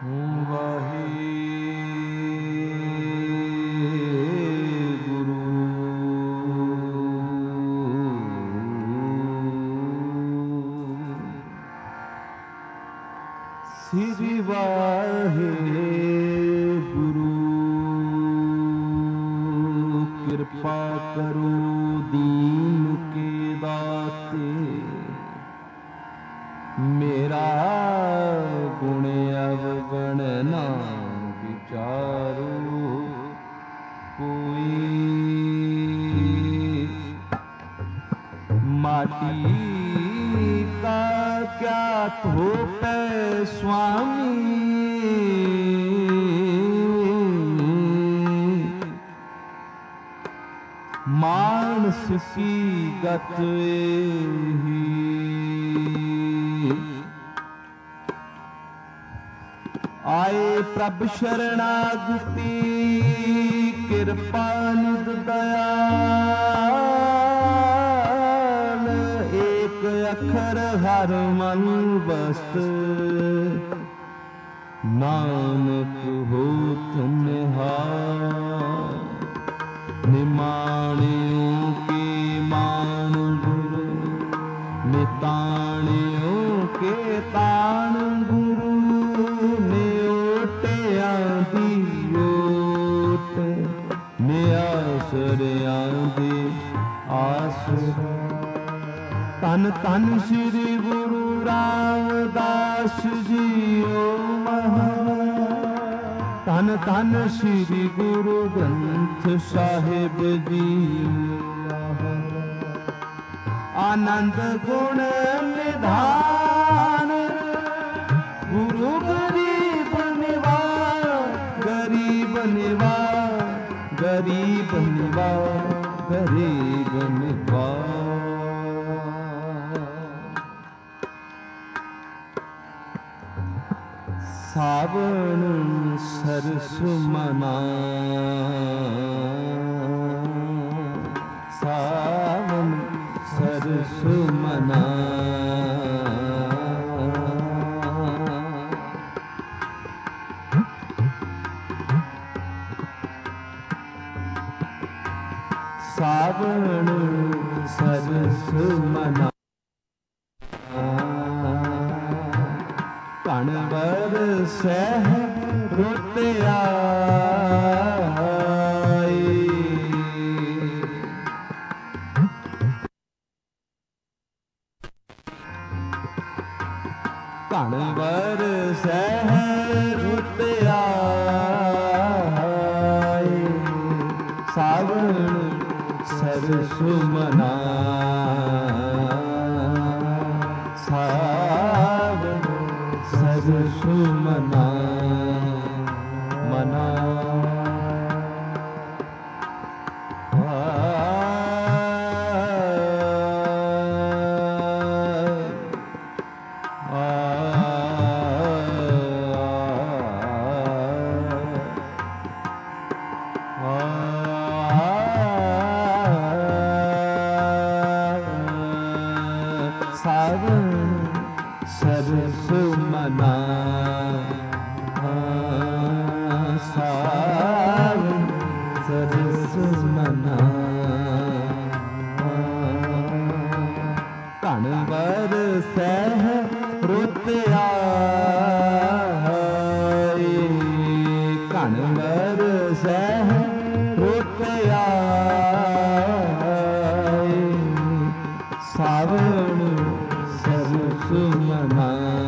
ਸ੍ਰੀ ਵਾਹਿਗੁਰੂ ਕਿਰਪਾ ਕਰੋ ਦੀਨ ਕੇ ਦਾਤੇ ਮੇਰਾ ਗੁਣ ਅਵਗਣ ਨਾ ਵਿਚਾਰੋ ਕੋਈ माटी का क्या थोपे स्वामी मानस की गत ही आए प्रभ शरणागति कृपा निध दया अखर हर मन बस्त नानक होत निहाल निमाणियों के मान गुरु निताणियों के ताण गुरु नियोटियां दी ओट निआसरियां दी आसरा ਧੰਨ ਧੰਨ ਸ੍ਰੀ ਗੁਰੂ ਰਾਮਦਾਸ ਜੀਓ ਮਹਾਰਾਜ ਧੰਨ ਧੰਨ ਸ੍ਰੀ ਗੁਰੂ ਗ੍ਰੰਥ ਸਾਹਿਬ ਜੀਓ ਆਨੰਦ ਗੁਣ ਨਿਧਾਨ ਗੁਰੂ ਗਰੀਬ ਨਿਵਾਜ ਗਰੀਬ ਨਿਵਾਜ ਗਰੀਬ ਨਿਵਾਜ ਗਰੀਬ ਨਿਵਾਜ सावन सरस मना सावन सरस मना सावन सरस मना कण बरसै रुत आई कण बरसै रुत आई सावन सरस मना सावन सरस मना मना सावन सरस मना सावन सरस मना कण बरसै रुत आई कण बरसै रुत आई सावन सरस मना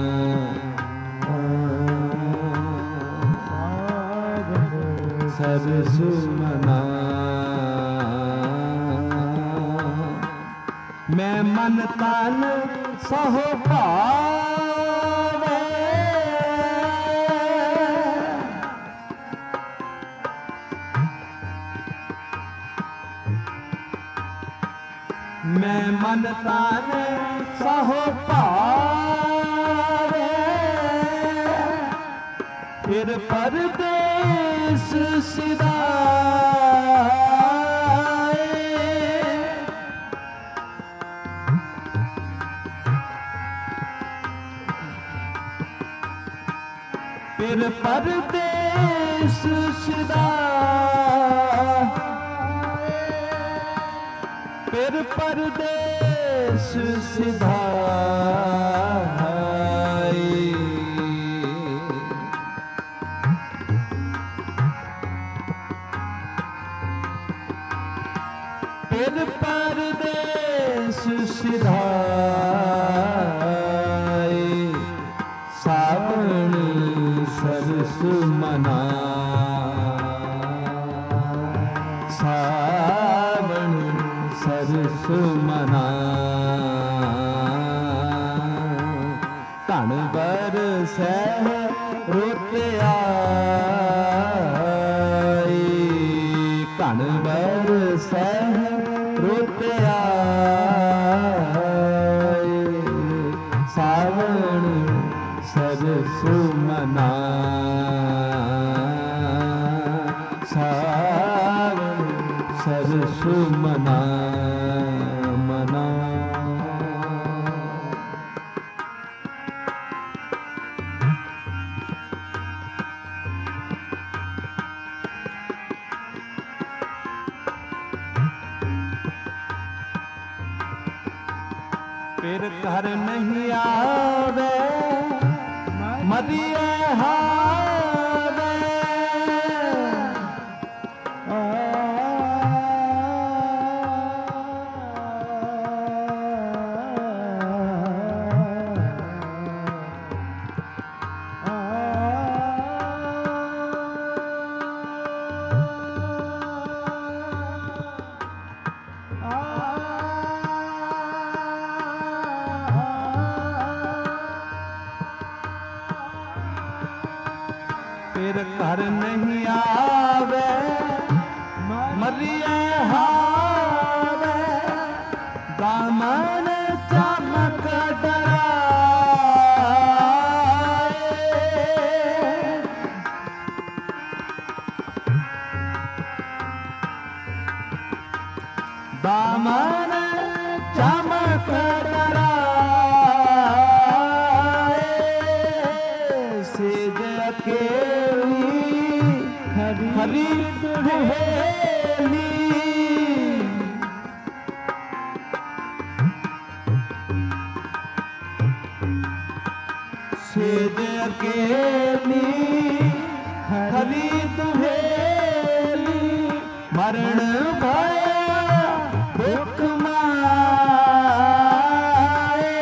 सरस मना मैं मन तन सहो भावे मैं मन तन सहो भावे फिर परदेस सिधाए फिर परदेस सिधा, फिर परदेस सिधा, फिर परदेस सिधाए, सावन सरस मना, सावन सरस मना, तन बरसै रुत आए, तन बरसै रुत आए, सावन सरस मना, सावन सरस मना मना। फिर घर नहीं आवे मदिए हावे, फिर घर नहीं आवे मरिए हावे, दामन चमक डराए, दामन चमक डराए, सेज अकेली हरी दुहेली, सेज अकेली हरी दुहेली, मरण भया दुख माए,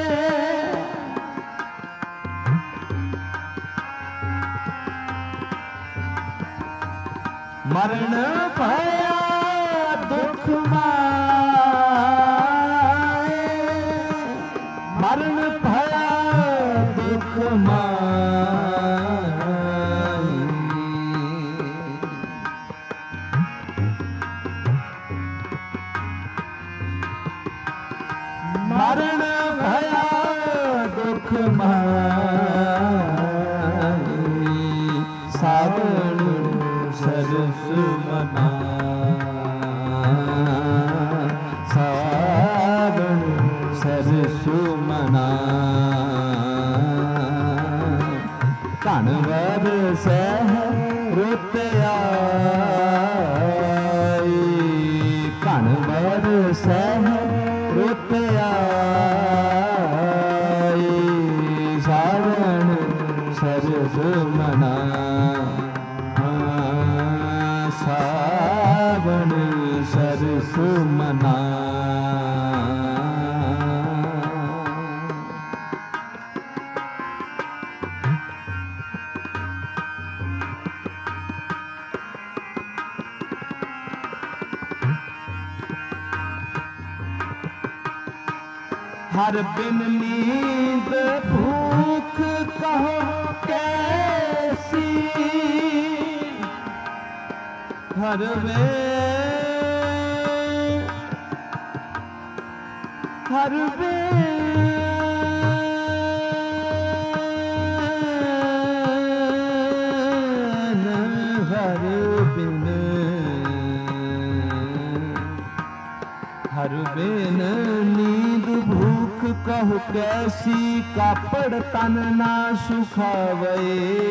मरण भया दुख माए, मरण भया दुख माए, मरण भया दुख माए, सावन सरस मना, सावन सरस मना, तन बरसै रुत आए, तन बरसै रुत आए, सावन सरस मना, सावन सरस मना। हर बिन नींद भूख कहो कैसी, हर वे हर बिन नींद भूख कहो ਕੈਸੀ ਕਾਪੜ ਤਨ ਨਾ ਸੁਖਾਵੇ।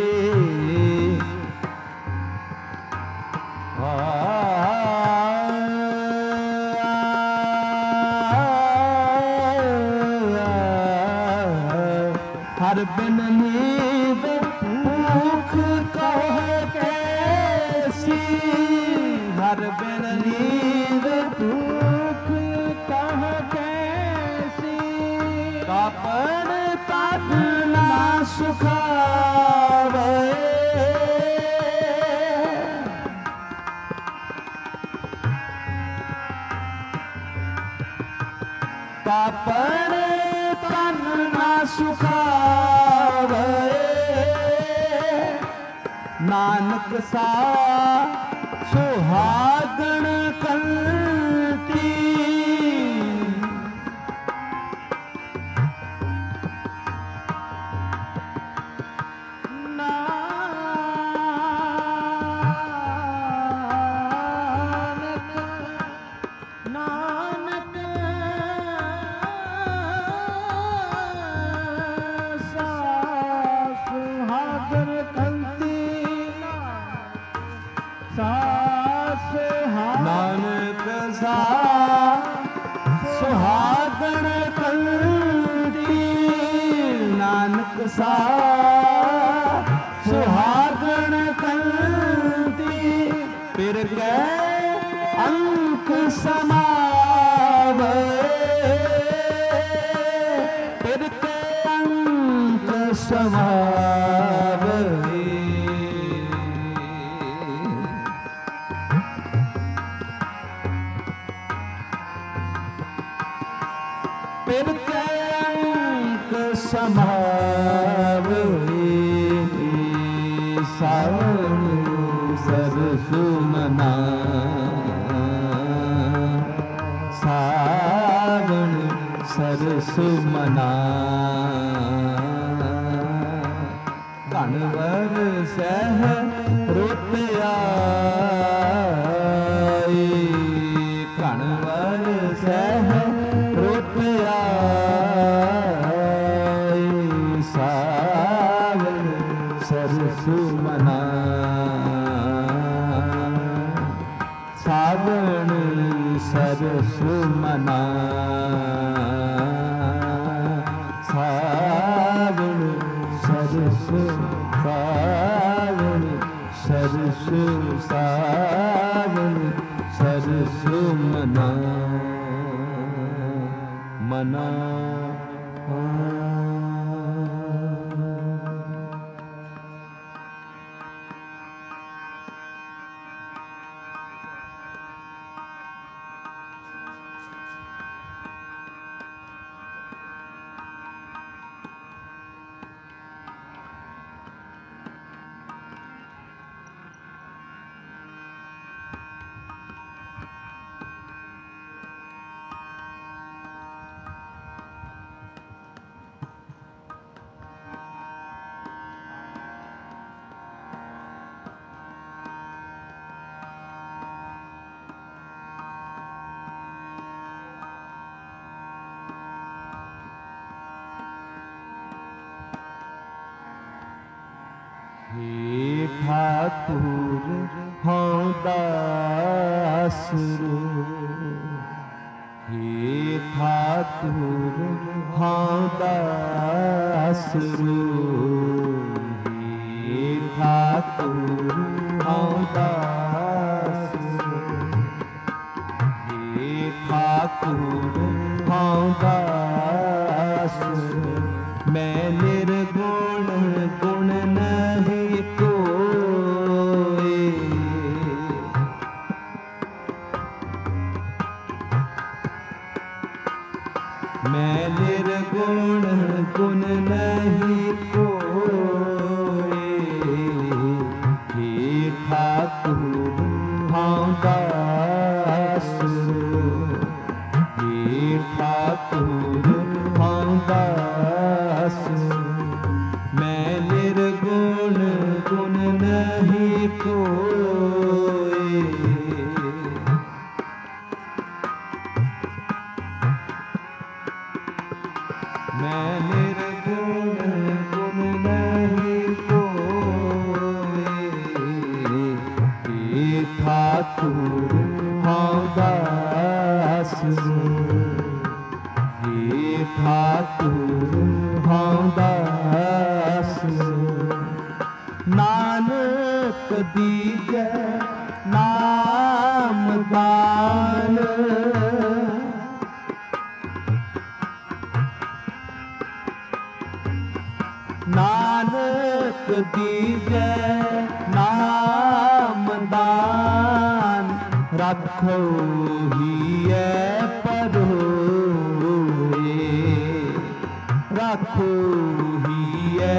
हर बिन नींद भूख कहे कैसी, हर बिन नींद भूख कहे कैसी, कापड़ तन ना सुखावे। कापड़ तन ना सुखावे, नानक सा सुहागण कंती। नानक सा सुहागण कंती, नानक सा सुहागण कंती, फिर कै अंक समावे, फिर कै अंक समावे। फिर कै अंक समावे, सावन सरसु मना, सावन सरसु मना, कणवर सह रुत आए, कणवर सह रुत आए, सावन सरसु मना, सावन सरसु मना, सावन सरसु, सावन सरसु, सावन सरसु मना, मना। हे ठाकुर हौं दासरू, हे ठाकुर हौं दासरू, हे ठाकुर हौं दासरू, हे ठाकुर हौं दासरू, मैं निर्गुण गुण नहीं कोई, मैं निर्गुण गुण नहीं कोई, हे ठाकुर हौं दासरू, हे ठाकुर हौं दासरू, मैं निर्गुण दीजै नाम दान। नानक दीजै नाम दान, रखो हियै परोए, रखो हियै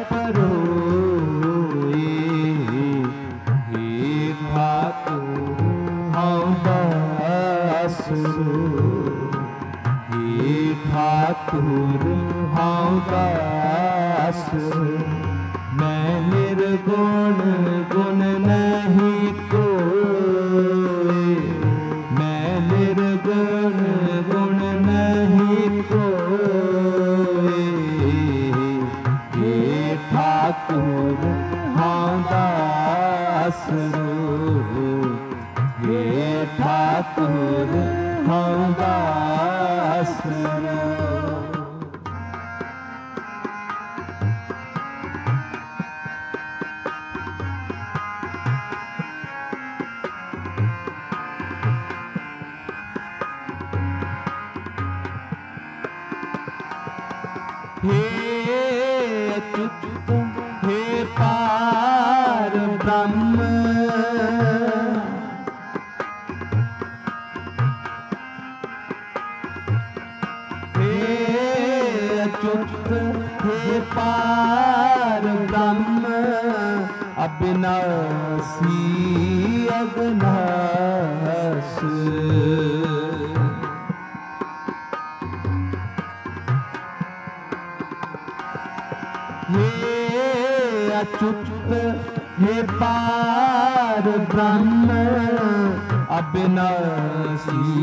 परोए। हे ठाकुर हम दास, हे ठाकुर हम दास। मैं निर्गुण गुण नहीं कोई, मैं निर्गुण गुण नहीं कोई। हे ठाकुर हम दास, हे ठाकुर हम दास। हे अच्युत हे पार ब्रह्म, हे अच्युत हे पार ब्रह्म। अविनाशी अविनाश, हे अच्युत हे पार ब्रह्म। अविनाशी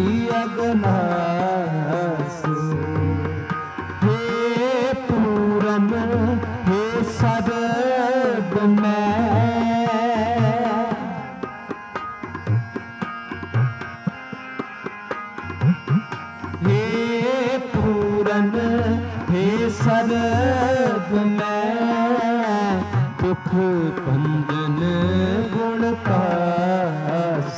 अविनाश, हे पूरन हे सर्वमय। हे पूरन हे सर्वमय, दुख भंजन गुण पास।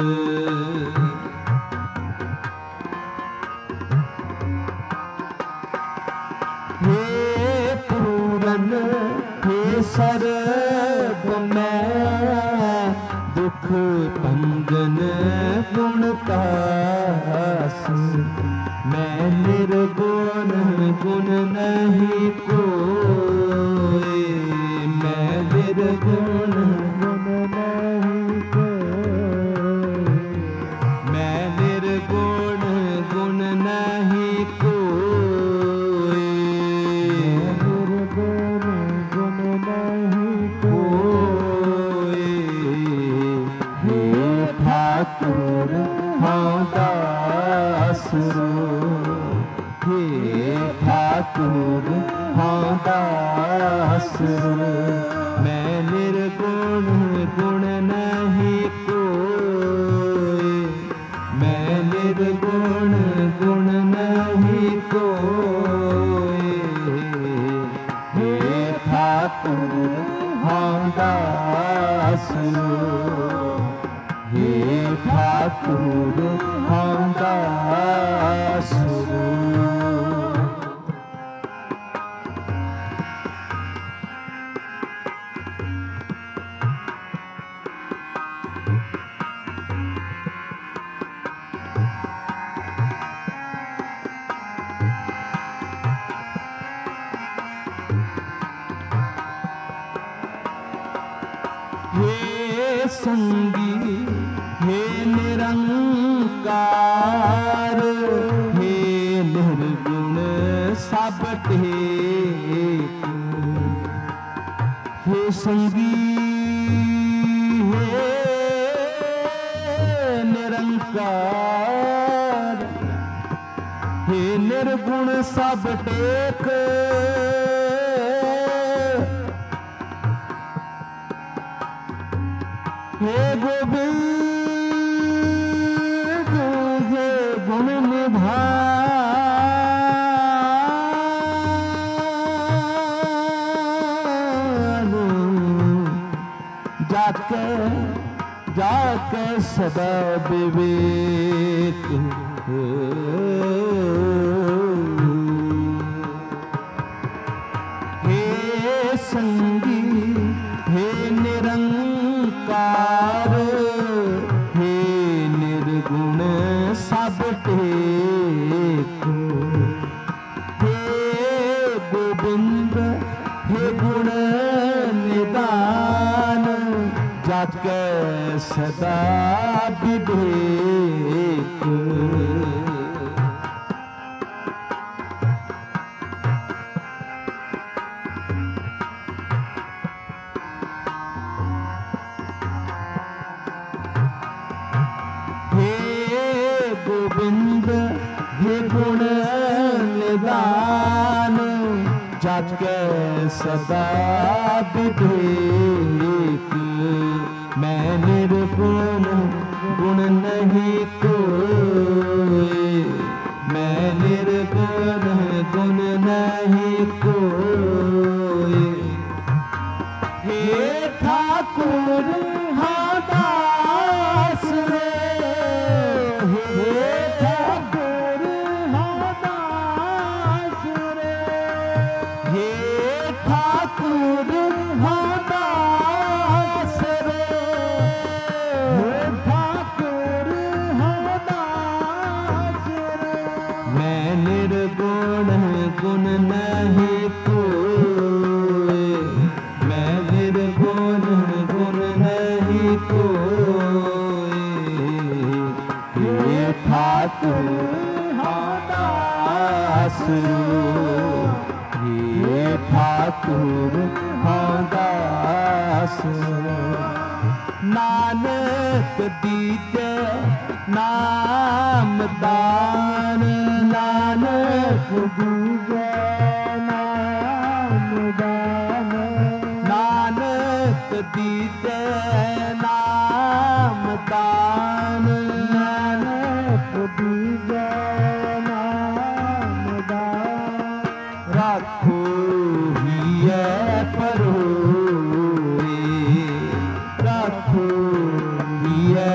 हे पूरन हे सर्वमय, दुख भंजन गुण पास। मैं निर्गुण गुण नहीं कोई, मैं निर्गुण गुण नहीं कोई, मैं निर्गुण गुण नहीं कोई, निर्गुण गुण नहीं कोई। हे ठाकुर हम दास, हे ठाकुर हम दास। मैं निर्गुण गुण नहीं कोई, मैं निर्गुण गुण नहीं कोई। हे ठाकुर हम दास, हे ठाकुर हम दास। हे संगी हे निरंकार, हे निर्गुण सब टेक। हे संगी हे निरंकार, हे निर्गुण सब टेक। हे गोविंद हे गुण निधान, जाके सदा विवेक। हे संगी हे निरंकार, हे निर्गुण सब टेको। हे गोविंद हे गुण निदान, जाके सदा विवेक। हे गोविंद हे गुण निदान, जाके सदा विवेक। मैं निर्गुण गुण नहीं कोई, मैं निर्गुण गुण नहीं कोई। हे ठाकुर हाँ दास रे, हे ठाकुर हाँ दास रे, हे ठाकुर हाँ दास रे, हे ठाकुर हाँ दास रे। मैं निर्गुण गुण नहीं कोई, मैं निर्गुण गुण नहीं कोई। हे ठाकुर हाँ दास रो, हे ठाकुर हाँ दास रो। नानक दीते नाम दान, नानक दीते नाम दान, नानक दीते नाम दान, नानक दीते नाम दान। राखो हिये परोए, राखो हिये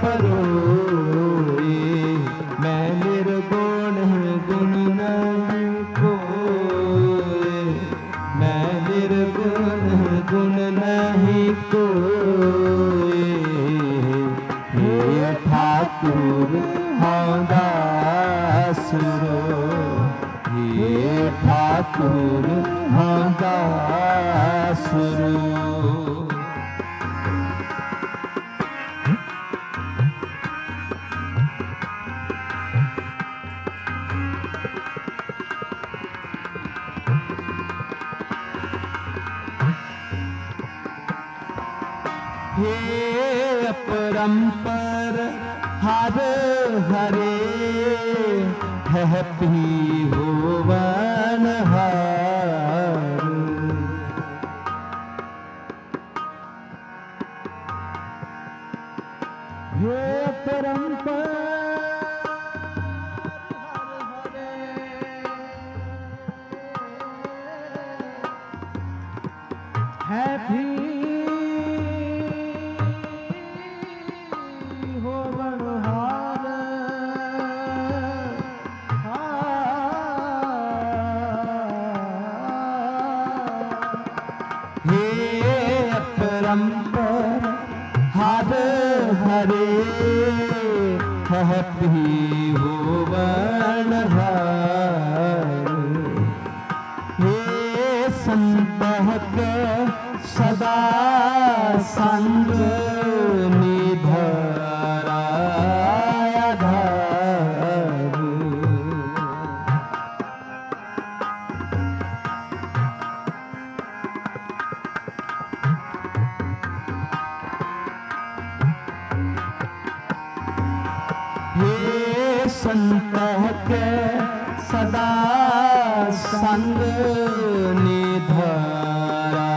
परोए। मैं निर्गुण गुण नहीं कोई, मैं निर्गुण गुण नहीं कोई। हे ठाकुर हाँ दास रो, हे ठाकुर हाँ दास रो। हे अपरंपर हर हरे, है पी होवन हार। हे अपरंपर है भी अपरंपर हर हरे, है पी होवन हार। हे संतहक सदा संग निधरा आधार। हे संतहक सदा संग निधरा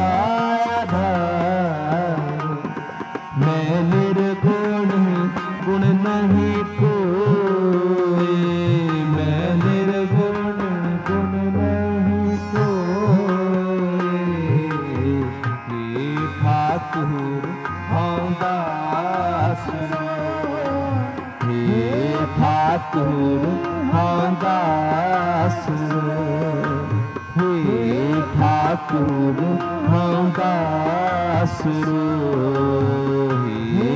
आधार। मैं निर्गुण गुण नहीं कोई, मैं निर्गुण गुण नहीं कोई। हे ठाकुर हाँ दास ठाकुर हाँ दास हे ठाकुर हाँ दास हे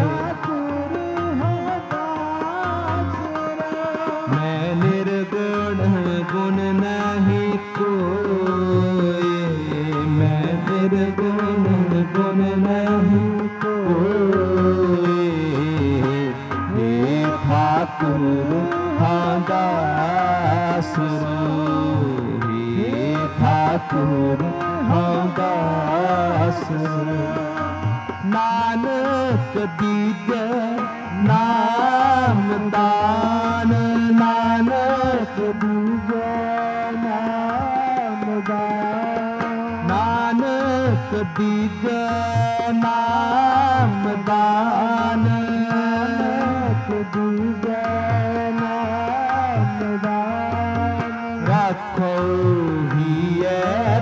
मैं निर्गुण गुण नहीं कोई मैं निर्गुण गुण नहीं कोई हे ठाकुर हाँ दास हे ठाकुर हाँ दास नानक दीजे नाम दान नानक दीजे नाम दान नानक दीजे नाम दान नानक दीजे नाम दान राखो हिए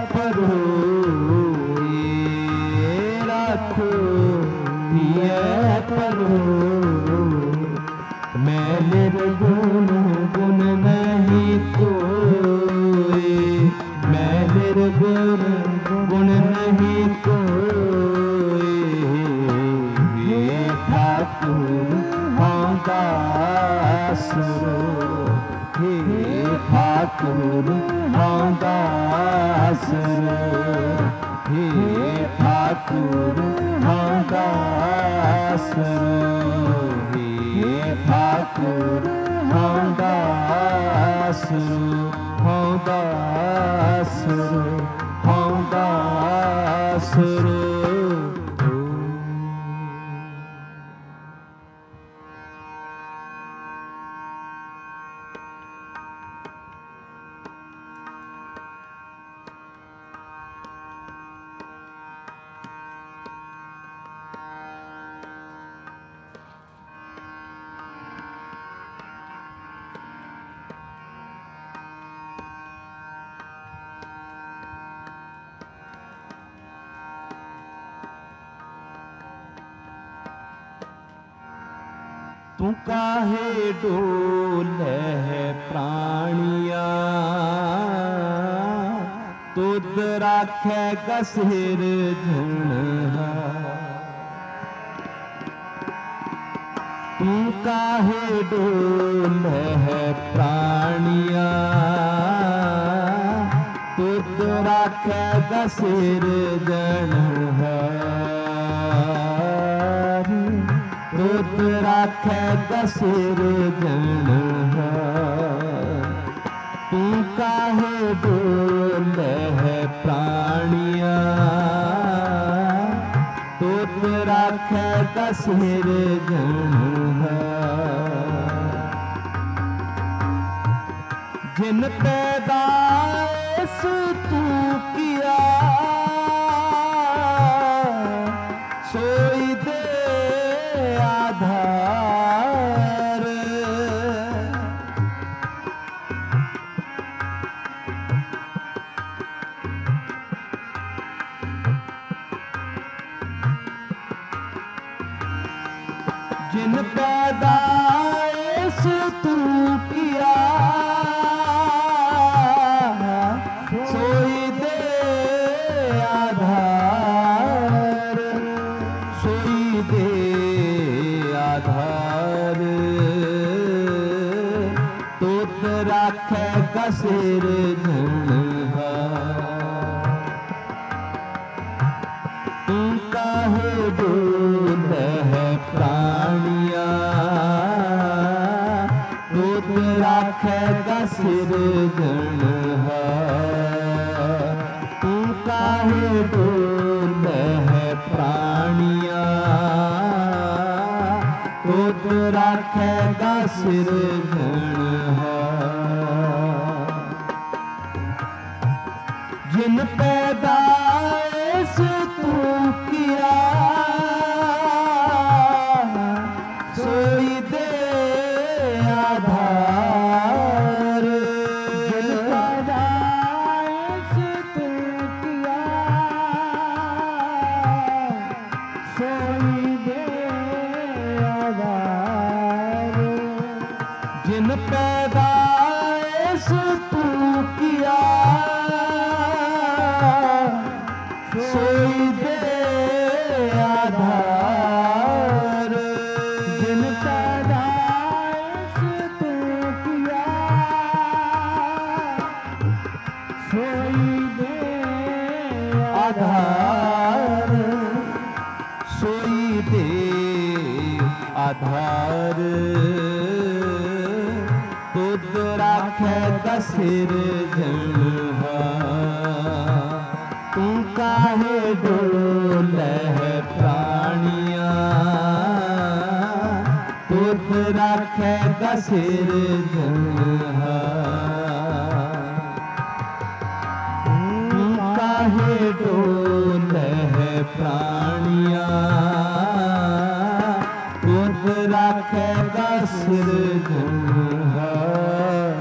परोए राखो हिए परोए मैं निर्गुण गुण नहीं कोई मैं निर्गुण गुण नहीं कोई हे ठाकुर हाँ दास हे ठाकुर हाँ दास हे ठाकुर हाँ दास हे ठाकुर हाँ दास हाँ दास हाँ दास तू काहे डोले है प्राणिया तुद राखेगा सिर झुणहा तू काहे डोले है प्राणिया तुद राखेगा सिर झुणहा तुद राखेगा सिर झुणहा तू काहे डोले है प्राणिया तुद राखेगा सिर झुणहा जिन पैदाइश तू किया सोई दे आधार जिन पैदाइश तू किया सोई दे आधार सोई दे आधार तुद राखेगा सिर झुणहा तू काहे डोले है प्राणिया तुद राखेगा सिर झुणहा तू काहे डोले है प्राणिया तुद राखेगा सिर झुणहा जिन पैदाइश तू किया सोई दे आधार जिन पैदाइश तू किया सोई दे आधार सोई दे आधार, जिन पैदाइश तू किया, सोई दे आधार, सोई दे आधार, तुद राखेगा सिरजनहार, तू काहे डोले है प्राणिया, तुद राखेगा सिरजनहार, तू काहे डोले है प्राणिया, तुद राखेगा सिरजनहार।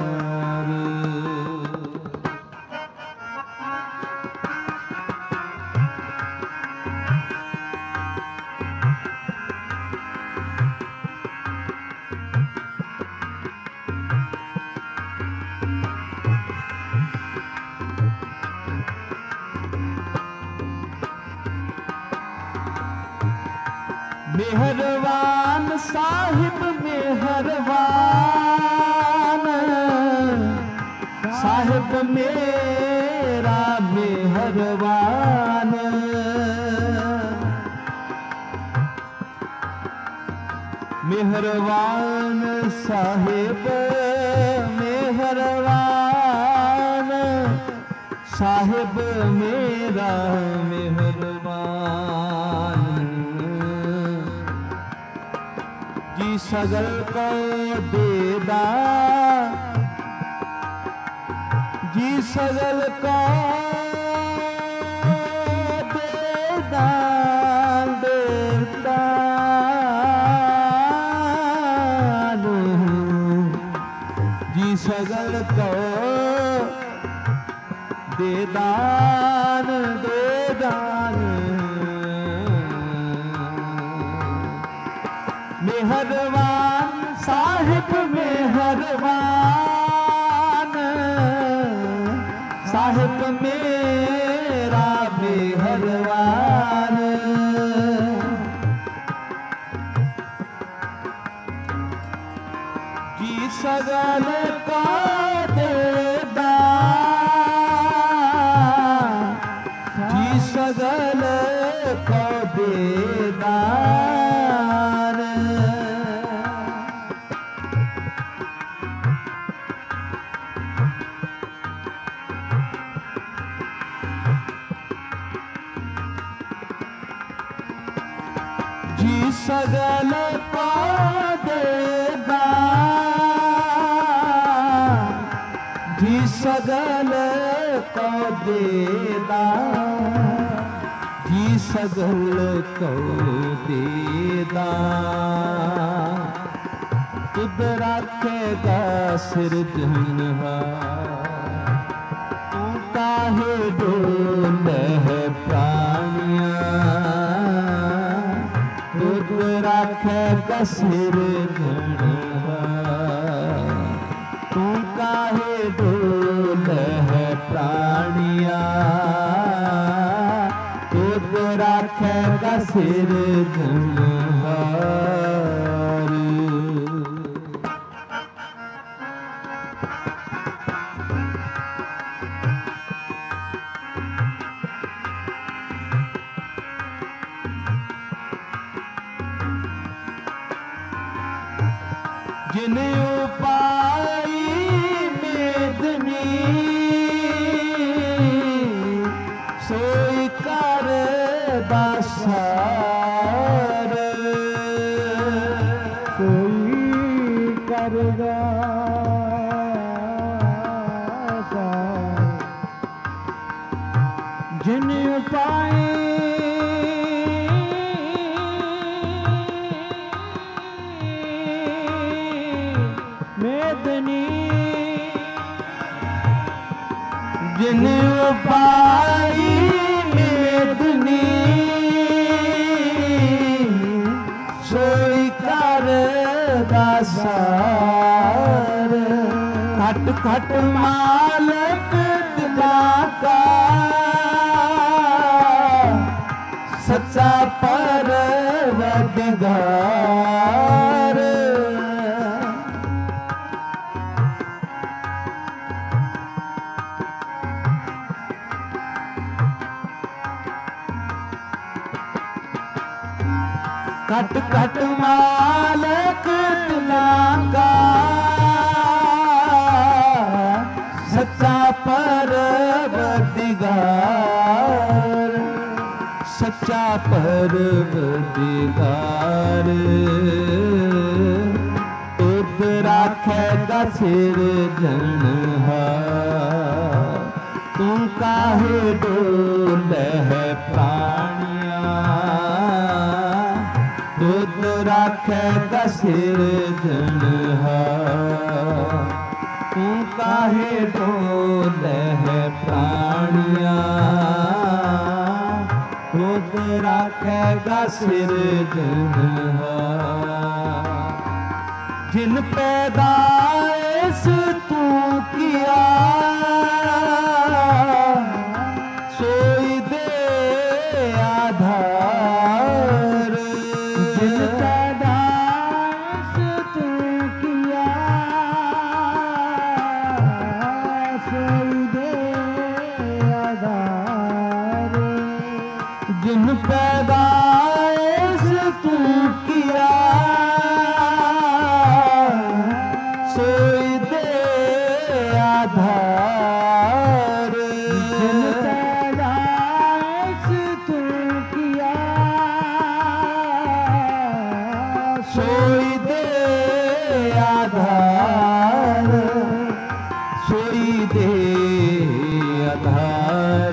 मेहरबान साहिब मेहरबान, साहिब मेरा मेहरबान, मेहरबान साहिब मेहरबान, साहिब मेरा मेहरबान, जी सगल को देदा, जी सगल को देदा, देदा जी सगल को देदान, देदान, मेहरबान साहिब मेहरबान, साहिब मेरा मेहरबान, जी सगल का देदा, जी सगल को देदा, जी सगल को देदा, जी सगल को देदा, जी सगल को देदा, तुद राखेगा सिरजनहार, तू काहे डोले है प्राणिया, तुद राखेगा सिरजनहार, तू काहे डोले है प्राणिया, तुद राखेगा सिरजनहार। जिन उपाई मेदनी, सोई कर दासार, सोई कर दासार, जिन उपाई मेदनी, जिन उपाई मेदनी, सोई कर दासार, खट खट मालक दिला का, सच्चा परवरदिगार। कट कट मालिक दिलां का सच्चा परवरदिगार, सच्चा परवरदिगार। तुद राखेगा सिरजनहार, तू काहे डोले है प्राणिया। तुद राखेगा सिरजनहार, तू काहे डोले है प्राणिया। तुद राखेगा सिरजनहार। जिन पैदाइश तू किया सोई दे आधार। जिन पैदाइश तू किया सोई दे आधार। जिन पैदाइश तू किया सोई दे आधार। जिन पैदाइश तू किया सोई दे आधार, सोई दे आधार।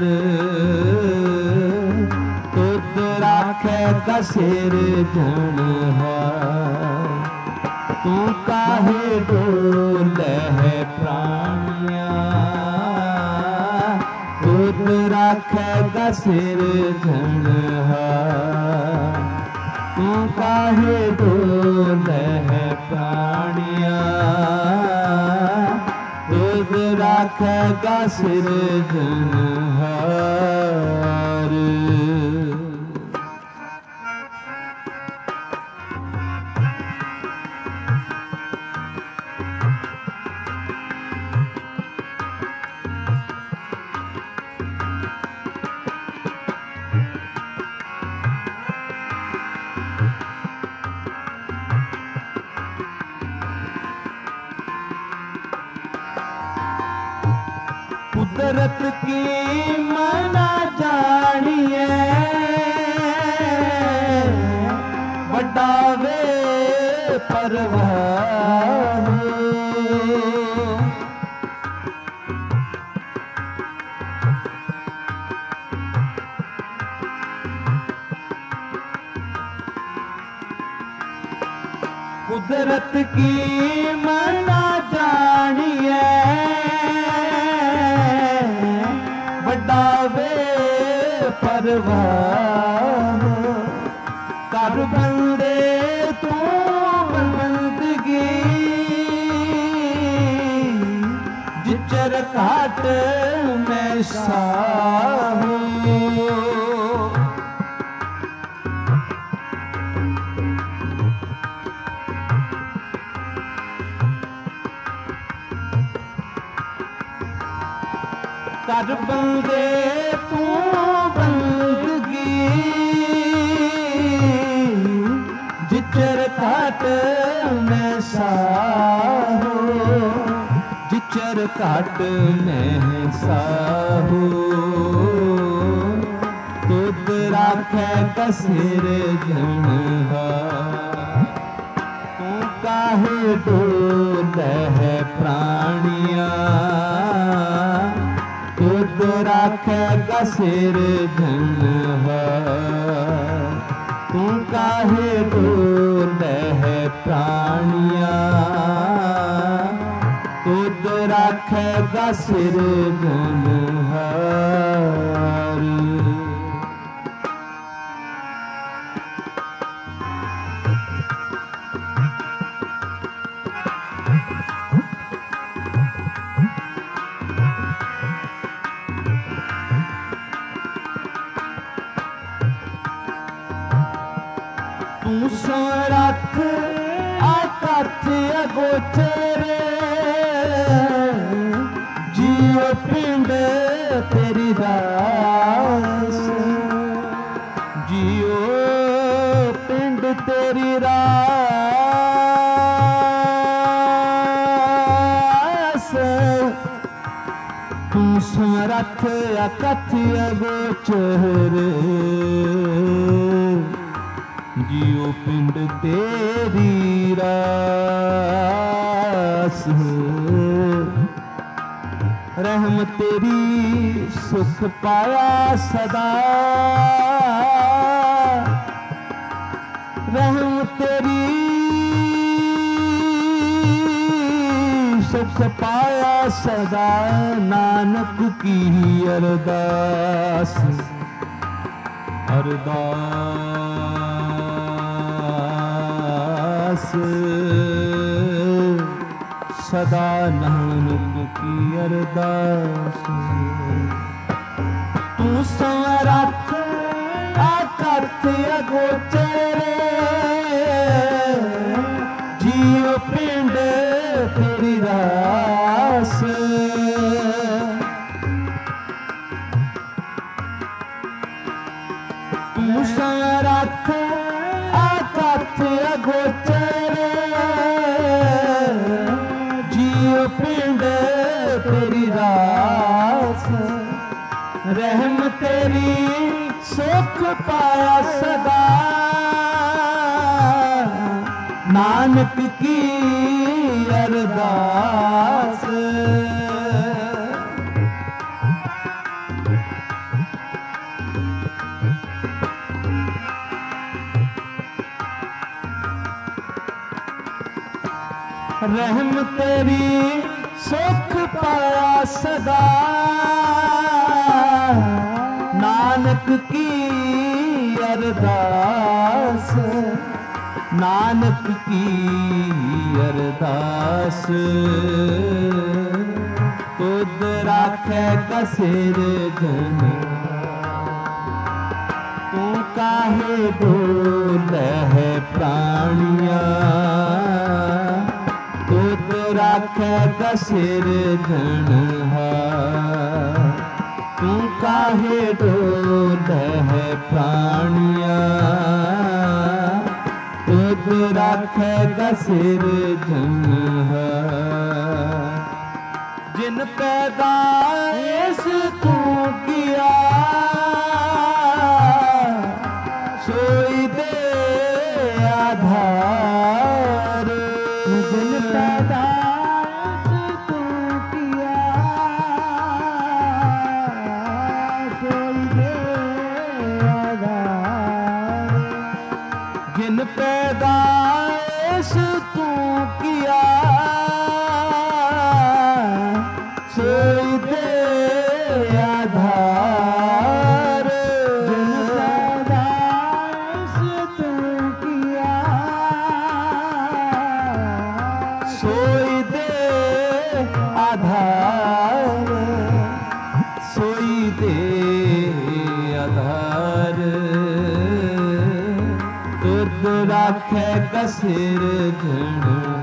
तुद राखेगा सिरजनहार, तू काहे डोले है प्राणिया। तुद राखेगा सिरजनहार, तू काहे डोले है प्राणिया। तुद राखेगा सिरजनहार। कुदरत की मना जानिए बड़ा वे परवाह। कुदरत की मना जानिए बड़ा वे परवाह। कर बंदे तू बंदगी जिचर काट में साहू। कर बंदे तू बंदगी जिचर काट में साहू। जिचर काट में साहू। तुद राखेगा सिरजनहार, तू काहे डोले है प्राणिया। तुद राखेगा सिरजनहार, तू काहे डोले है प्राणिया। तुद राखेगा सिरजनहार। तू समरथ अकथ अगोचर जियो पिंड तेरी रास जियो पिंड तेरी रास तू समरथ अकथ अगोचर जियो पिंड तेरी रास रहम तेरी सुख पाया सदा रहम तेरी सुख पाया सदा नानक की अरदास अरदास सदा नानक की अरदास तू समरथ अकथ अगोचर जियो पिंड तेरी रास तू समरथ अकथ अगोचर जियो पिंड तेरी रास रहम तेरी सुख पाया सदा नानक की अरदास रहम तेरी सुख पाया सदा नानक की अरदास नानक की अरदास तुद राखे कसेर जन तू काहे डोले है प्राणिया तुद राखे कसेर जन तू काहे डोले है प्राणिया तुद राखेगा सिर जन जिन पैदाइश तू किया सोई दे आधार जिन पैदाइश तू किया सोई दे आधार जिन पैदाइश तू किया सोई दे आधार जिन पैदाइश तू किया सोई दे आधार सोई दे आधार तुद राखे कसिर जन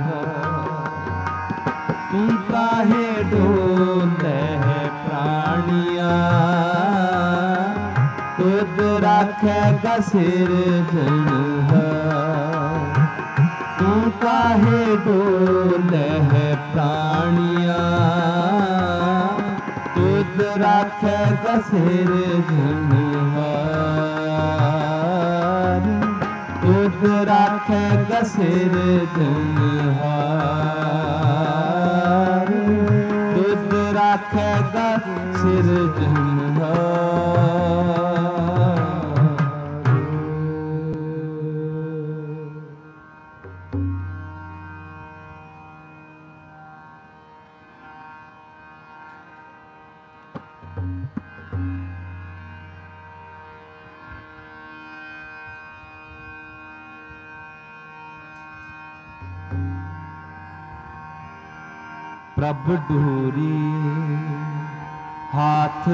तू काहे डोले है प्राणिया तुद राखे कसिर जन तू काहे डोले है प्राणिया तुद राखे कसिर जन तुद राखेगा सिर जनहार तुद राखेगा सिर जनहार प्रभ डोरी हाथ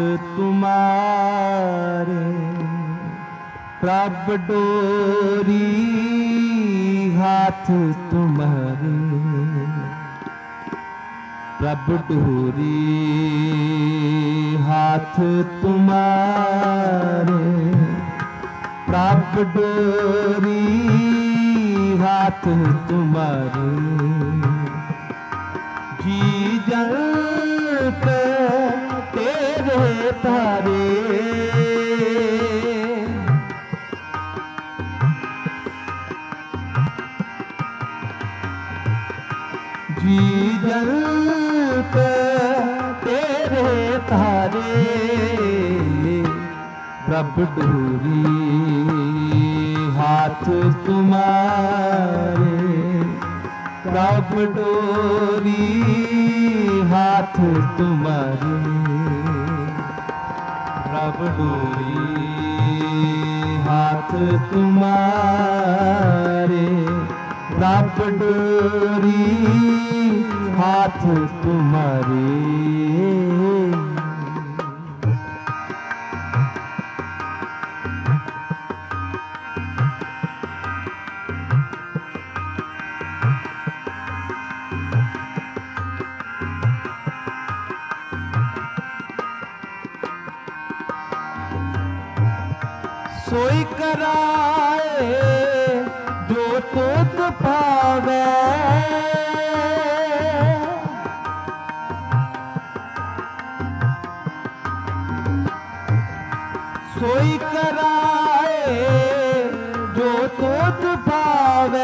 तुम्हारे प्रभ डोरी हाथ तुम्हारे, प्रभु डोरी हाथ तुम्हारे, प्रभु डोरी हाथ तुम्हारे, जी जल तेरे तारे, जी जल तेरे तारे, प्रभु डोरी हाथ तुम्हारे, प्रभु डोरी हाथ तुम्हारे, प्रभु डोरी हाथ तुम्हारे, प्रभु डोरी हाथ तुम्हारे। सोई कराए जो तुझ पावे, सोई कराए जो तुझ पावे,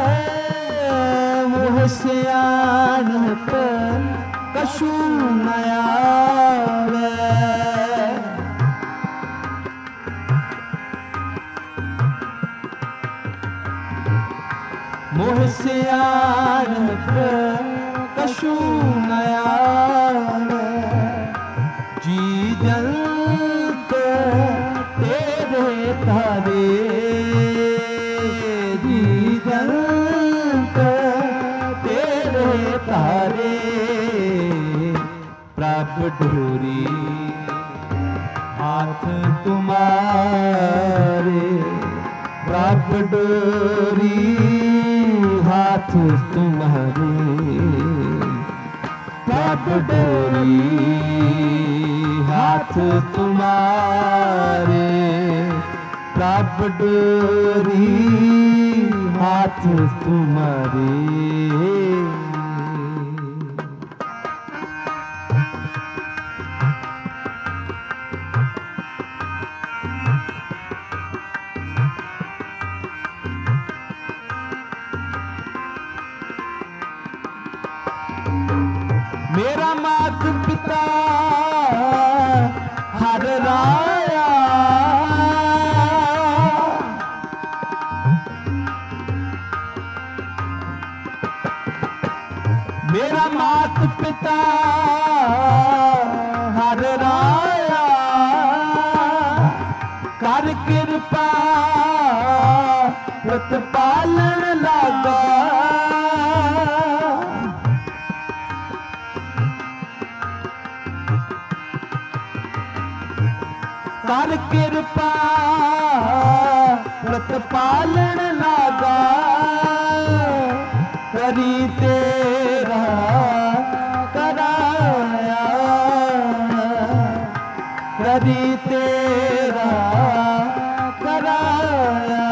मुँह सियाणप कछु न आवे, मोह सियाणप कछु न आवे, जी जंत तेरे तारे, जी जंत तेरे तारे, प्रभु डोरी हाथ तुम्हारे, प्रभु डोरी हाथ तुम्हारे, प्रभु डोरी हाथ तुम्हारे, प्रभु डोरी हाथ तुम्हारे। मेरा मात पिता हर राया, मेरा मात पिता हर राया, कर कृपा प्रतिपालन लागा, कर कृपा प्रतिपालन लागा, करी तेरा कराया, करी तेरा कराया,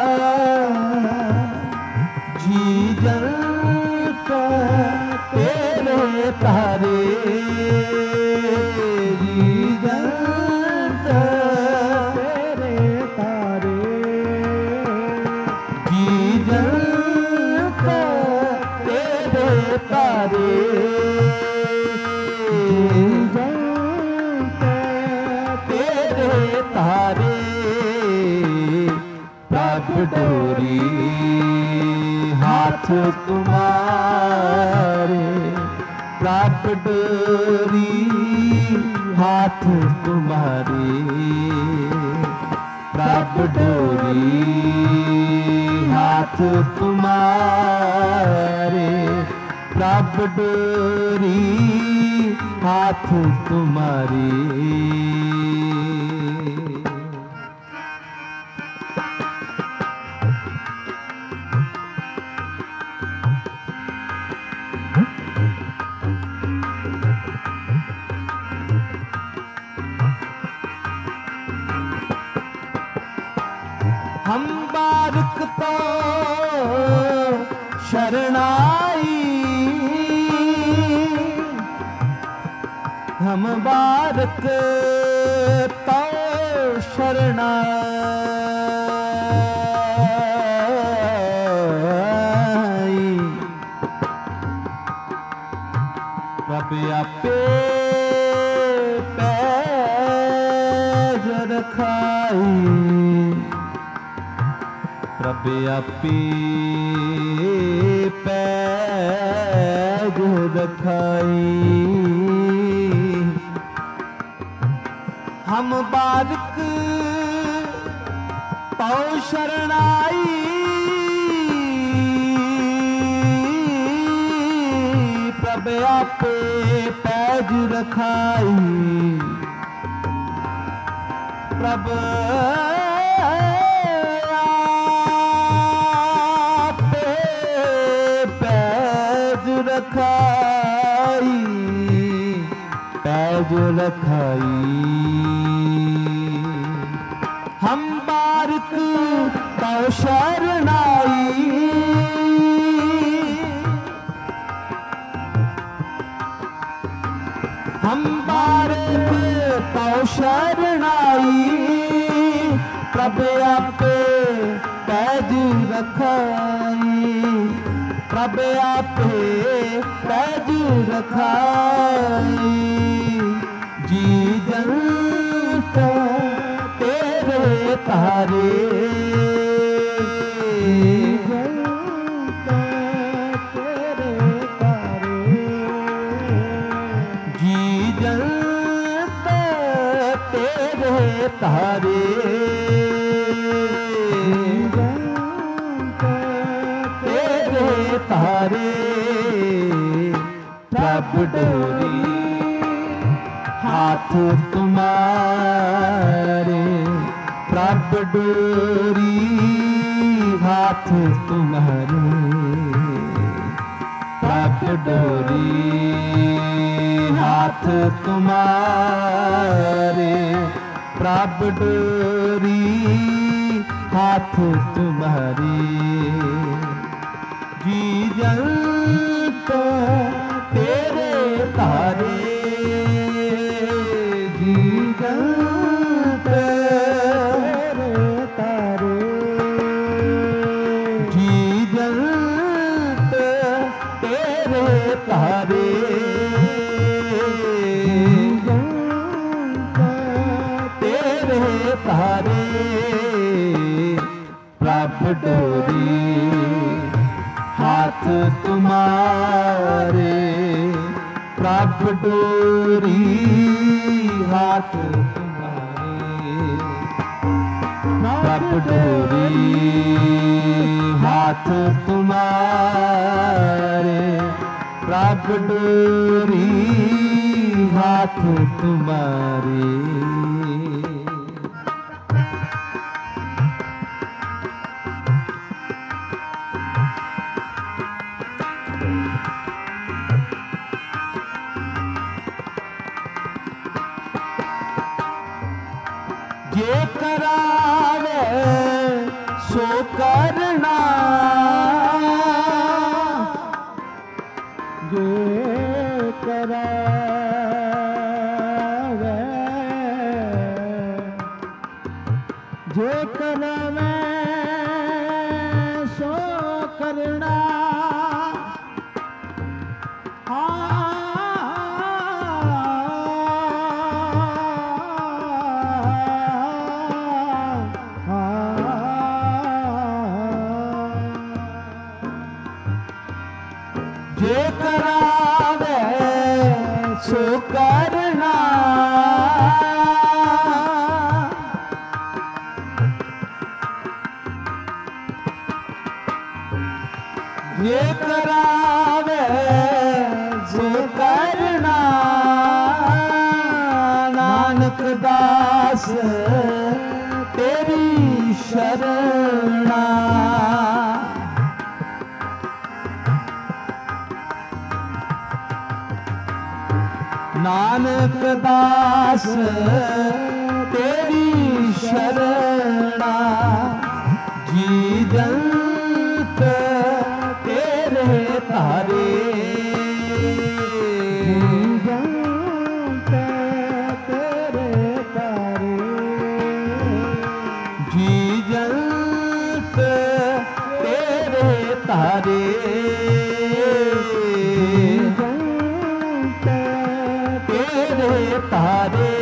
जी जंत तेरे तारे, जी जंत तेरे तारे, जी जंत तेरे तारे, जी जंत तेरे तारे, प्रभु डोरी हाथ तुम्हारे, प्रभु डोरी हाथ तुम्हारे, प्रभु डोरी हाथ तुम्हारे, प्रभु डोरी हाथ तुम्हारे। हम बारिक तो शरणाई, हम बारिक तो शरणाई। प्रभ आपे पैज रखाई, प्रभ आपे पैज रखाई। हम बारिक तो शरणाई, प्रभ आपे पैज रखाई, प्रभ आपे पैज रखाई, पैज रखाई। हम बारिक तो शरणाई, हम बारिक तो शरणाई, प्रभ आपे पैज रखाई, प्रभ आपे पैज रखाई। जी जंत तेरे तारे, जंत तेरे तारे, जी जंत तेरे तारे, जंत तेरे तारे। प्रभ डोरी हाथ तुम्हारे, प्रभ डोरी हाथ तुम्हारे, प्रभ डोरी हाथ तुम्हारे, प्रभ डोरी हाथ तुम्हारे। जी जंत तेरे तारे, जी जंत तेरे तारे, जी जंत तेरे तारे, जंत तेरे तारे। प्रभ डोरी हाथ तुम्हारे, प्रभ डोरी हाथ तुम्हारे, प्रभ डोरी हाथ तुम्हारे, प्रभ डोरी हाथ तुम्हारे। जे करावे सो करना, जे करावे, जे करावे सो करना। जे करावे सो करना, जे करावे सो करना। नानक दास तेरी शरणा, नानक दास तेरी शरणा। तारे तेरे तारे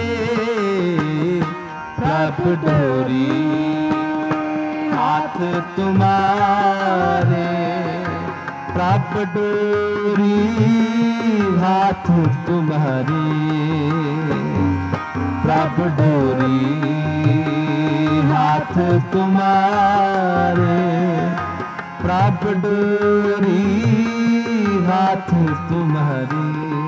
प्रभु डोरी हाथ तुम्हारे प्रभु डोरी हाथ तुम्हारे प्रभु डोरी हाथ तुम्हारे प्रभु डोरी हाथ तुम्हारे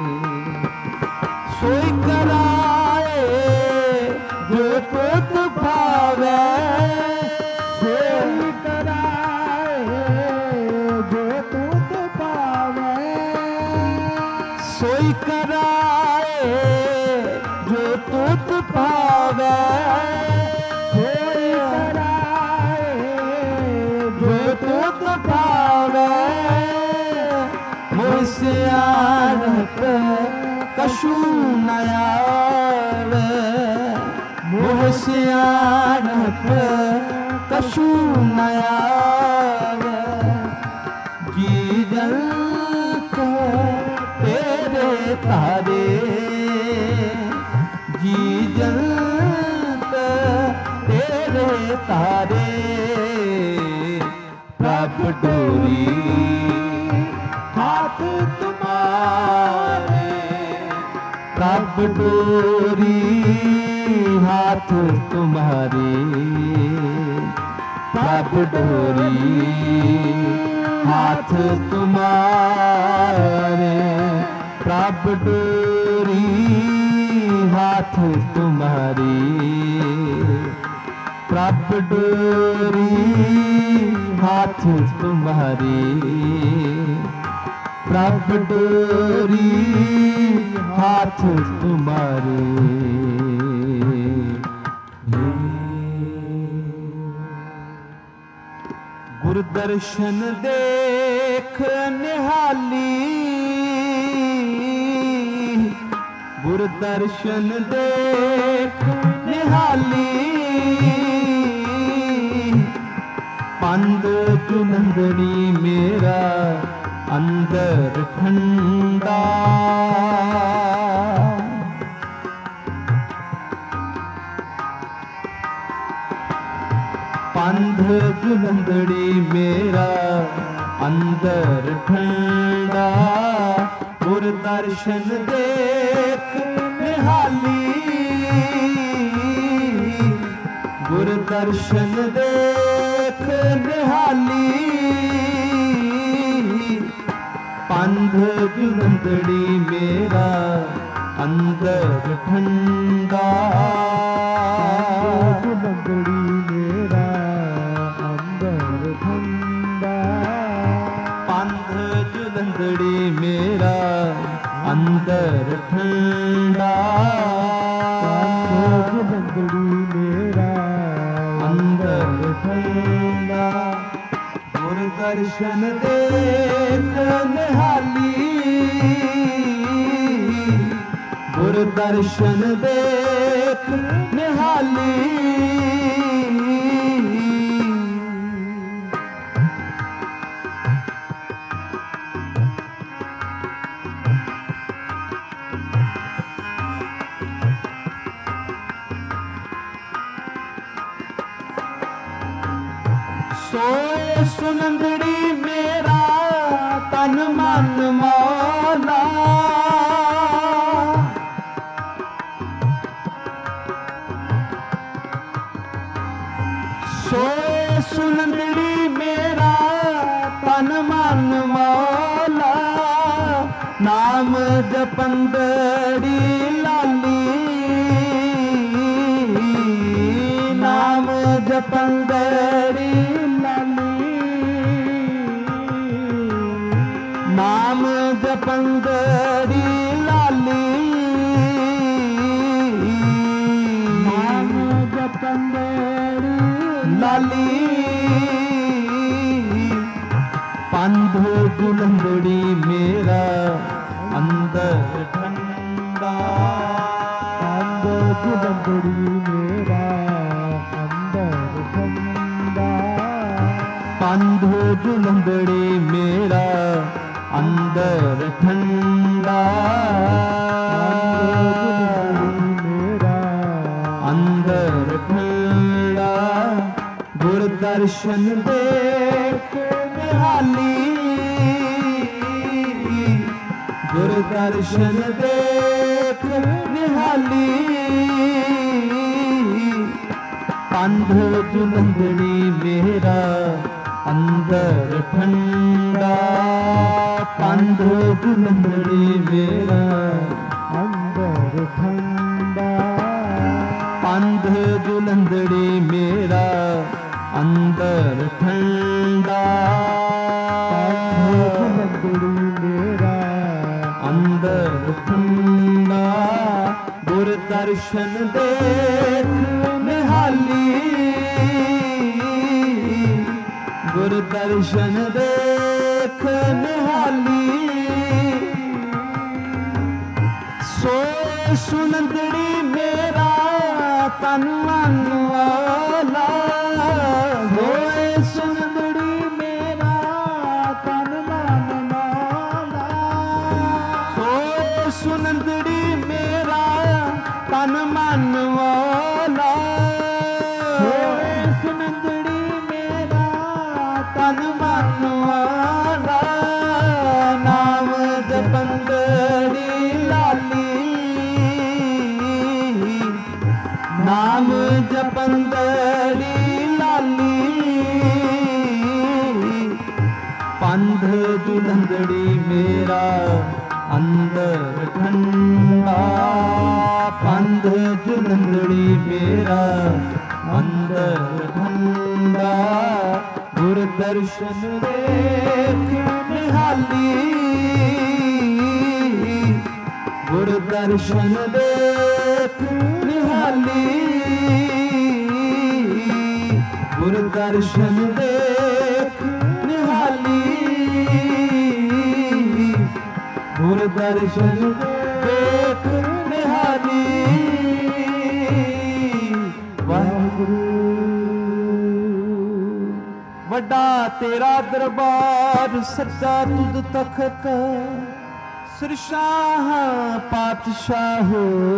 सोई कराए जो तुत भावे सोई कराए जो तुत भावे सोई कराए जो तुत भावे सोई कराए जो तुत भावे मुझसे आनत कशु न आवे मुझसे आनत कशु न आवे जी जंत तेरे तारे जी जंत तेरे तारे प्रभु डोरी हाथ तुम्हारे प्रभु डोरी हाथ तुम्हारे प्रभु डोरी हाथ तुम्हारे प्रभु डोरी हाथ तुम्हारे प्रभु डोरी हाथ तुम्हारे प्रभु डोरी हाथ तुम्हारे गुरु दर्शन देख निहाली गुरु दर्शन देख निहाली पंद जुलंदड़ी मेरा अंदर ठंडा पंध जुलंदड़ी मेरा अंदर ठंडा गुरु दर्शन देख निहाली गुरु दर्शन देख निहाली पंध जुलंदड़ी मेरा अंदर ठंडा जुलंदड़ी मेरा अंदर ठंडा पंध जुलंदड़ी मेरा अंदर ठंडा जुलंदड़ी मेरा अंदर ठंडा गुरु दर्शन देख निहाली गुरु दर्शन देख निहाली सोए सुनंदड़ी मेरा तन मन मौला सोए सुनंदड़ी मेरा तन मन मौला नाम जपंदड़ी लाली नाम जपंदड़ी नाम जपंदड़ी लाली नाम जपंदड़ी लाली पंध जुलंदड़ी मेरा अंदर ठंडा पंध जुलंदड़ी मेरा अंदर ठंडा ਪੰਧ ਜੁਲੰਧੜੀ ਮੇਰਾ ਅੰਦਰ ਠੰਡਾ, ਅੰਦਰ ਠੰਡਾ ਗੁਰ ਦਰਸ਼ਨ ਦੇਖ ਨਿਹਾਲੀ, ਗੁਰ ਦਰਸ਼ਨ ਦੇਖ ਨਿਹਾਲੀ। ਪੰਧ ਜੁਲੰਧੜੀ ਮੇਰਾ ਅੰਦਰ ਠੰਡਾ, ਪੰਧ ਜੁਲੰਧੜੀ ਮੇਰਾ ਅੰਦਰ ਠੰਡਾ, ਪੰਧ ਜੁਲੰਧੜੀ ਮੇਰਾ ਅੰਦਰ ਠੰਡਾ, ਪੰਧ ਜੁਲੰਧੜੀ ਮੇਰਾ ਅੰਦਰ ਠੰਡਾ ਗੁਰ ਦਰਸ਼ਨ ਦੇਖ ਨਿਹਾਲੀ, ਗੁਰ ਦਰਸ਼ਨ ਦੇਖ ਨਿਹਾਲੀ। ਸੋਏ ਸੁਨੰਦੜੀ ਮੇਰਾ ਤਨ ਮਨ ਵਾਲਾ, ਸੋਏ ਸੁਨੰਦੜੀ ਮੇਰਾ ਤਨ ਮਨ ਵਾਲਾ, ਸੋਏ ਸੁਨੰਦੜੀ ਮੇਰਾ ਤਨ ਮਨ ਵਾਲਾ, ਸੋਏ ਸੁਨੰਦੜੀ ਮੇਰਾ ਤਨ ਮਨ ਵਾਲਾ। ਨਾਮ ਜਪੰਦੜੀ ਲਾਲੀ, ਨਾਮ ਜਪੰਦੜੀ ਲਾਲੀ। ਪੰਧ ਜੁਲੰਧੜੀ ਮੇਰਾ ਅੰਦਰ ਠੰਡਾ, ਪੰਧ ਜੁਲੰਧੜੀ ਮੇਰਾ ਅੰਦਰ ਠੰਡਾ ਗੁਰ ਦਰਸ਼ਨ ਦੇਖ ਨਿਹਾਲੀ, ਗੁਰ ਦਰਸ਼ਨ ਦੇਖ ਨਿਹਾਲੀ, ਗੁਰ ਦਰਸ਼ਨ ਦੇਖ ਨਿਹਾਲੀ, ਗੁਰ ਦਰਸ਼ਨ ਦੇਖ ਨਿਹਾਲੀ। ਵਾਹਿਗੁਰੂ ਵੱਡਾ ਤੇਰਾ ਦਰਬਾਰ, ਸੱਚਾ ਤੁਧ ਤਖਤ, ਸਿਰਸ਼ਾਹ ਪਾਤਸ਼ਾਹ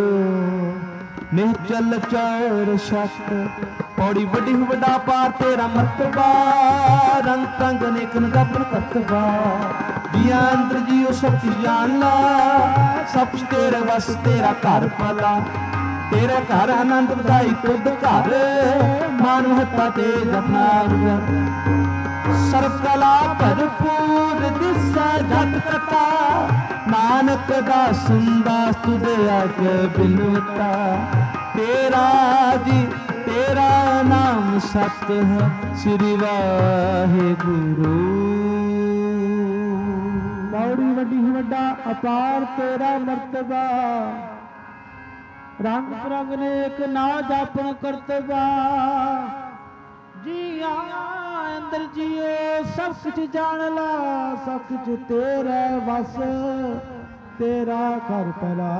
ਨਿਹਚਲ ਚੌਰ ਛਕ। ਪੌੜੀ ਵੱਡੀ ਵੱਡਾ ਪਾਰ ਤੇਰਾ ਮਰਤਬਾ, ਰੰਗ ਤੰਗ ਅਨੇਕਨ ਦਾ ਪ੍ਰਕਟਵਾ। ਜੀਆਂ ਅੰਦਰ ਜੀਓ ਸਭ ਕੁਝ ਜਾਣ ਲਾ, ਸਭ ਕੁਝ ਤੇਰੇ ਵਸ ਤੇਰਾ ਘਰ ਪਾਲਾ। ਤੇਰਾ ਘਰ ਆਨੰਦ ਵਧਾਈ ਤੁਧ ਘਰ, ਮਾਨ ਮਹੱਤਾ ਤੇ ਜਪਨਾ ਸਰਬ ਕਲਾ ਭਰਪੂਰ ਦਿਸੈ ਜਤ ਕਥਾ। ਨਾਨਕ ਦਾਸ ਸੁੰਦਾਸ ਤੁਧ ਆਗੇ ਬਿਨਵਤਾ। ਤੇਰਾ ਜੀ ਤੇਰਾ ਨਾਮ ਸਤ ਹੈ, ਸ੍ਰੀ ਵਾਹਿਗੁਰੂ। ਪੌੜੀ ਵੱਡੀ ਵੱਡਾ ਅਪਾਰ ਤੇਰਾ ਮਰਤਬਾ, ਰੰਗ ਪ੍ਰੰਗ ਨੇਕ ਨਾ ਜਾਪਣ ਕਰਤਬਾ। ਜੀ ਅੰਦਰ ਜੀਓ ਸਭ ਕੁਝ ਜਾਣ ਲਾ, ਸਭ ਕੁਝ ਤੇਰੇ ਵਸ ਤੇਰਾ ਘਰ ਪਲਾ।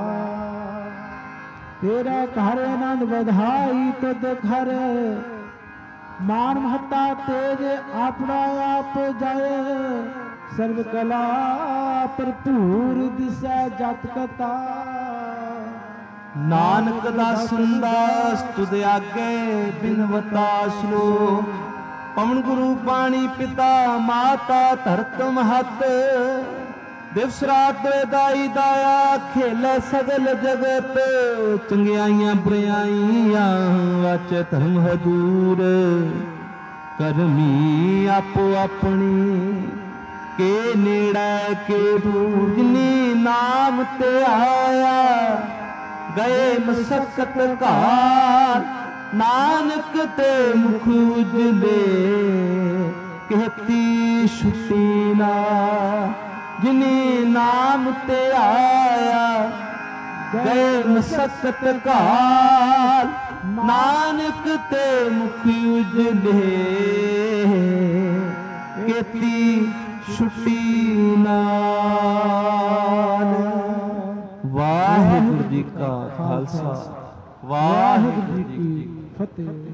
ਤੇਰਾ ਘਰ ਆਨੰਦ ਵਧਾਈ ਤੁਧ ਘਰ, ਮਾਨ ਮਹੱਤਾ ਤੇਜ ਆਪਣਾ ਆਪ ਜਾਏ। ਸਰਬ ਕਲਾ ਭਰਪੂਰ ਦਿਸੈ ਜਤ ਕਥਾ। ਨਾਨਕ ਦਾਸ ਸੁੰਦਾਸ ਤੁਧ ਆਗੇ ਬਿਨਵਤਾ ਸਲੋਕ। ਪਵਨ ਗੁਰੂ ਪਾਣੀ ਪਿਤਾ ਮਾਤਾ ਧਰਤ ਮਹਤ। ਦਿਵਸ ਰਾਤ ਦਾਈ ਦਾਇਆ ਖੇਲੇ ਸਗਲ ਜਗਤ। ਚੰਗਿਆਈਆਂ ਬੁਰਾਈਆਂ ਵਾਚ ਧਰਮ ਹਦੂਰ। ਕਰਮੀ ਆਪੋ ਆਪਣੀ ਕੇ ਨੇੜਾ ਕੇ ਦੂਰ। ਜਿਨੀ ਨਾਮ ਤੇ ਆਇਆ ਗਏ ਮਸਕਤ ਘਾਰ। ਨਾਨਕ ਤੇ ਮੁਖ ਉਜਲੇ ਕਹਿਤੀ ਛੁੱਟੀ ਨਾ। ਜਿਨੀ ਨਾਮ ਤੇ ਆਇਆ ਗਏ ਮਸਕਤ ਘਾਰ। ਨਾਨਕ ਤੇ ਮੁਖ ਉਜਲੇ ਕਹਿਤੀ ਛੁੱਟੀ ਨਾਲ। ਵਾਹਿਗੁਰੂ ਜੀ ਕਾ ਖਾਲਸਾ, ਵਾਹਿਗੁਰੂ ਜੀ ਕੀ ਫਤਿਹ।